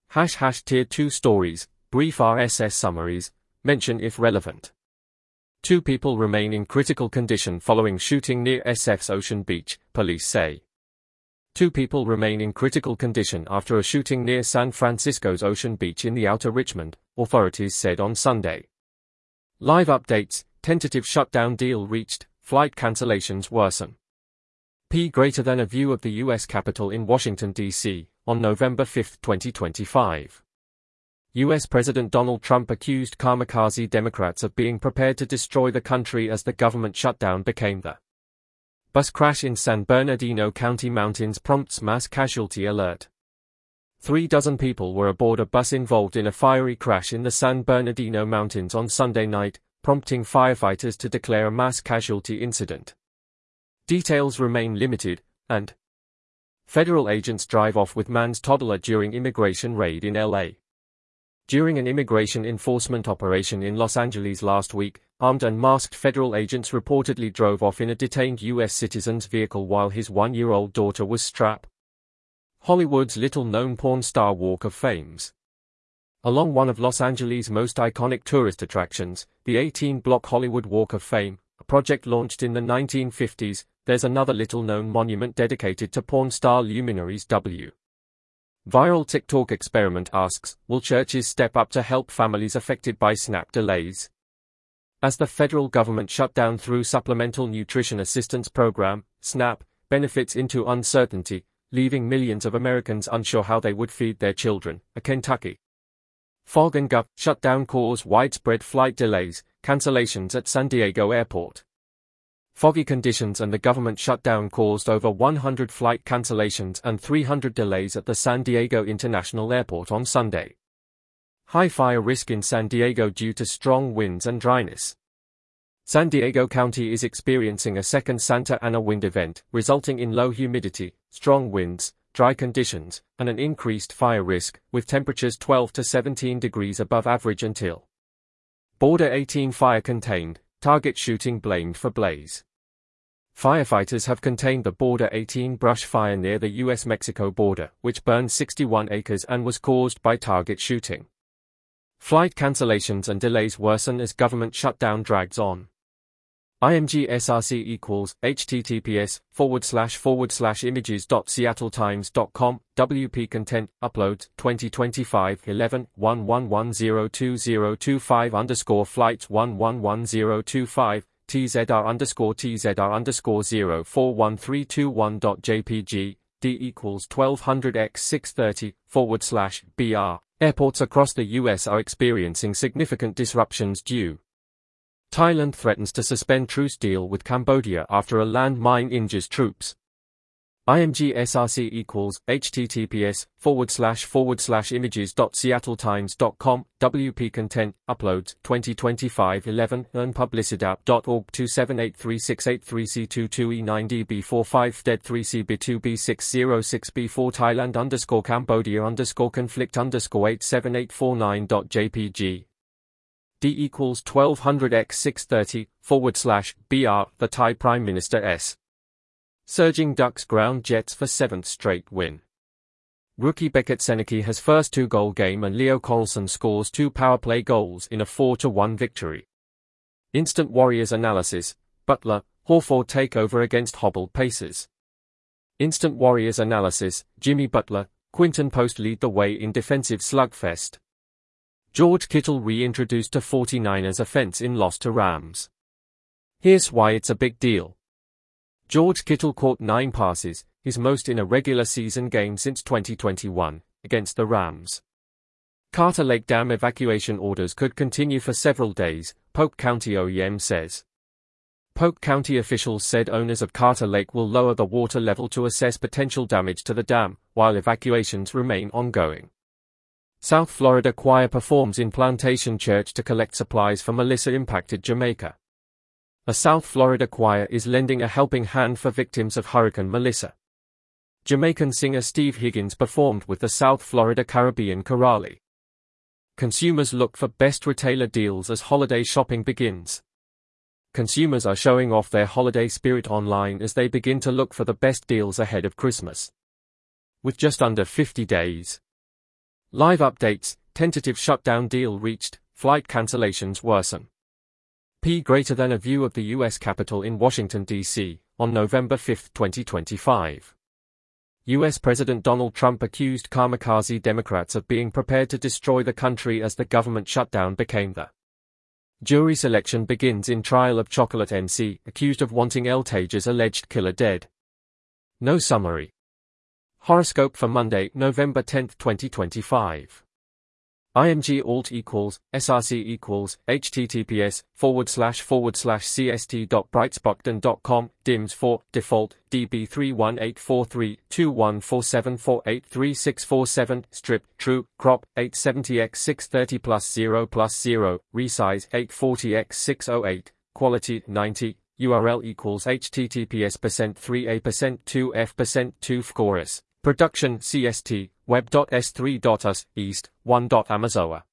Tier 2 stories, brief RSS summaries, mention if relevant. 2 people remain in critical condition following shooting near SF's Ocean Beach, police say. 2 people remain in critical condition after a shooting near San Francisco's Ocean Beach in the outer Richmond, authorities said on Sunday. Live updates, tentative shutdown deal reached, flight cancellations worsen. Greater than a view of the U.S. Capitol in Washington, D.C., on November 5, 2025. U.S. President Donald Trump accused kamikaze Democrats of being prepared to destroy the country as the government shutdown became the bus crash in San Bernardino County Mountains prompts mass casualty alert. 36 people were aboard a bus involved in a fiery crash in the San Bernardino Mountains on Sunday night, prompting firefighters to declare a mass casualty incident. Details remain limited, and federal agents drive off with man's toddler during immigration raid in L.A. During an immigration enforcement operation in Los Angeles last week, armed and masked federal agents reportedly drove off in a detained U.S. citizen's vehicle while his 1-year-old daughter was strapped. Hollywood's little-known porn star Walk of Fames. Along one of Los Angeles' most iconic tourist attractions, the 18-block Hollywood Walk of Fame, a project launched in the 1950s, there's another little-known monument dedicated to porn star luminaries W. Viral TikTok experiment asks, will churches step up to help families affected by SNAP delays? As the federal government shut down through Supplemental Nutrition Assistance Program, SNAP, benefits into uncertainty, leaving millions of Americans unsure how they would feed their children, a Kentucky fog and gov shutdown cause widespread flight delays, cancellations at San Diego Airport. Foggy conditions and the government shutdown caused over 100 flight cancellations and 300 delays at the San Diego International Airport on Sunday. High fire risk in San Diego due to strong winds and dryness. San Diego County is experiencing a second Santa Ana wind event, resulting in low humidity, strong winds, dry conditions, and an increased fire risk, with temperatures 12 to 17 degrees above average until Border 18 fire contained, target shooting blamed for blaze. Firefighters have contained the Border 18 brush fire near the U.S.-Mexico border, which burned 61 acres and was caused by target shooting. Flight cancellations and delays worsen as government shutdown drags on. IMG SRC equals https://images.seattletimes.com, WP content, uploads, 2025 11/11/02025 flights 111025, TZR_TZR_041321.jpg, D equals 1200x630/BR. Airports across the U.S. are experiencing significant disruptions due. Thailand threatens to suspend truce deal with Cambodia after a land mine injures troops. IMG SRC equals https://images.seattletimes.com, WP content, uploads, 2025 11/11/publicidap.org 2783683C22E9DB45 DED3CB2B606B4 Thailand _Cambodia _conflict _87849.jpg. D equals 1200x630/BR. The Thai Prime Minister S. Surging ducks ground Jets for 7th straight win. Rookie Beckett Seneke has first 2-goal game and Leo Carlson scores 2 power play goals in a 4-1 victory. Instant Warriors analysis, Butler, Horford takeover against hobbled Pacers. Instant Warriors analysis, Jimmy Butler, Quinton Post lead the way in defensive slugfest. George Kittle reintroduced to 49ers offense in loss to Rams. Here's why it's a big deal. George Kittle caught 9 passes, his most in a regular season game since 2021, against the Rams. Carter Lake Dam evacuation orders could continue for several days, Polk County OEM says. Polk County officials said owners of Carter Lake will lower the water level to assess potential damage to the dam, while evacuations remain ongoing. South Florida choir performs in Plantation Church to collect supplies for Melissa-impacted Jamaica. A South Florida choir is lending a helping hand for victims of Hurricane Melissa. Jamaican singer Steve Higgins performed with the South Florida Caribbean Chorale. Consumers look for best retailer deals as holiday shopping begins. Consumers are showing off their holiday spirit online as they begin to look for the best deals ahead of Christmas. With just under 50 days Live updates, tentative shutdown deal reached, flight cancellations worsen. P greater than a view of the U.S. Capitol in Washington, D.C., on November 5, 2025. U.S. President Donald Trump accused kamikaze Democrats of being prepared to destroy the country as the government shutdown became the jury selection begins in trial of Chocolate NC, accused of wanting El-Tager's alleged killer dead. No summary. Horoscope for Monday, November 10, 2025. IMG alt equals, SRC equals, https://cst.brightspotting.com, DIMS 4, default, DB318432147483647, strip, true, crop, 870x630+0+0, resize, 840x608, quality, 90, URL equals https://3a%2f%2 chorus, production CST, web.s3.us, east, 1.amazoa.